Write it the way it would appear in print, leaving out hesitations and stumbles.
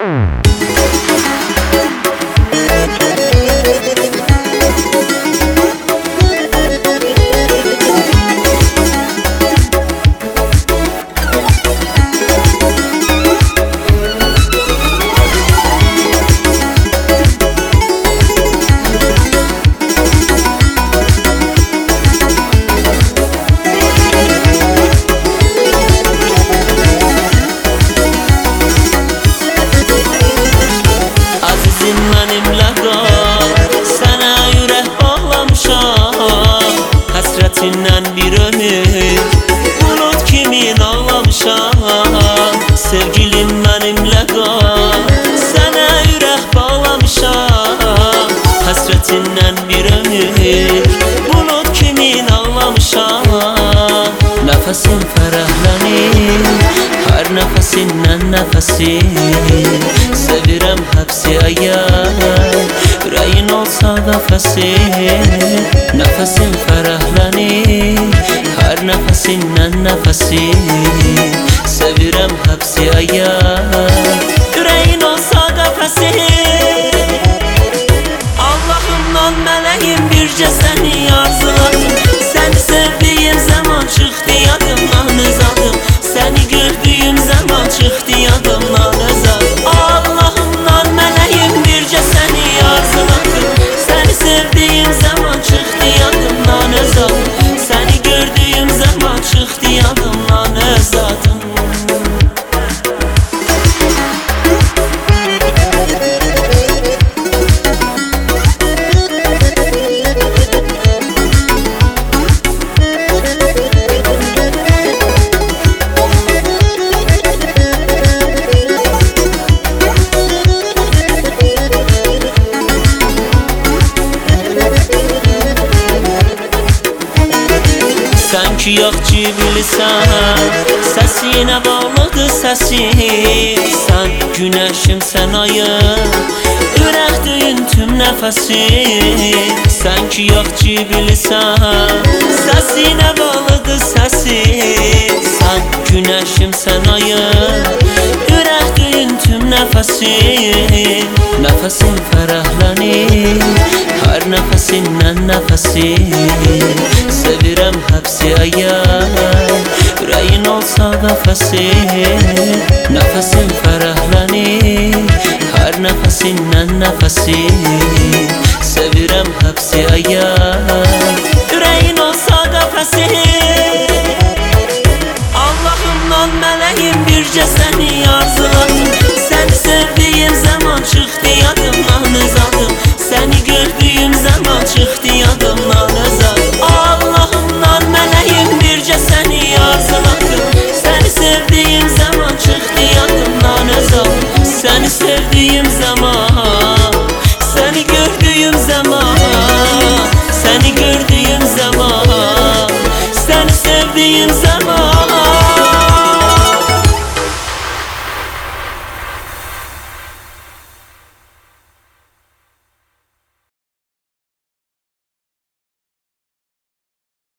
Mənimlə qal, sənə ürək bağlamışam. Həsrətindən bir ömür bulut kimi ağlamışam. Sevgilim mənimlə qal, sənə ürək bağlamışam. Həsrətindən bir ömür bulut kimi ağlamışam. Nəfəsim fərəhlənir, hər nəfəsindən nəfəsi. Sevirəm həbsi əgər, ürəyin olsa qəfəsi. Nəfəsim fərəhlənir, hər nəfəsindən nəfəsi. Sevirəm həbsi əgər, ürəyin olsa qəfəsi. Allahımdan mələyim bircə səni arzuladım. Səni sevdiyim zaman çıxdı yadımdan uzadım. Səni gördüyüm zaman çıxdı yadımdan uzadım. Allahımdan mələyim bircə səni arzuladım. Səni sevdiyim zaman çıxdı yadımdan uzadım. Səni gördüyüm zaman çıxdı yadımdan uzadım. Sən ki yaxçı bilsən, səsinə bağlıdır səsin. Sən günəşim, sən ayım, ürək döyün tüm nəfəsin. Sən ki yaxçı bilsən, səsinə bağlıdır səsin. Sən günəşim, sən ayım, ürək döyün tüm nəfəsin. Nəfəsin fərəhlənir, hər nəfəsindən nəfəsi. Sevirəm həbsi əgər, ürəyin olsa qəfəsi. Nəfəsim fərəhlənir, hər nəfəsindən nəfəsi. Sevirəm həbsi əgər, ürəyin olsa qəfəsi. Allahımdan mələyim bircə səni arzuladım. Səni sevdiyim zaman çıxdı yadımdan uzadım. Səni gördüyüm zaman çıxdı yadımdan uzadım. Allahımdan mələyim bircə səni arzuladım. Səni sevdiyim zaman çıxdı yadımdan uzadım. Səni sevdiyim zaman, səni gördüyüm zaman, səni gördüyüm zaman, səni sevdiyim zaman.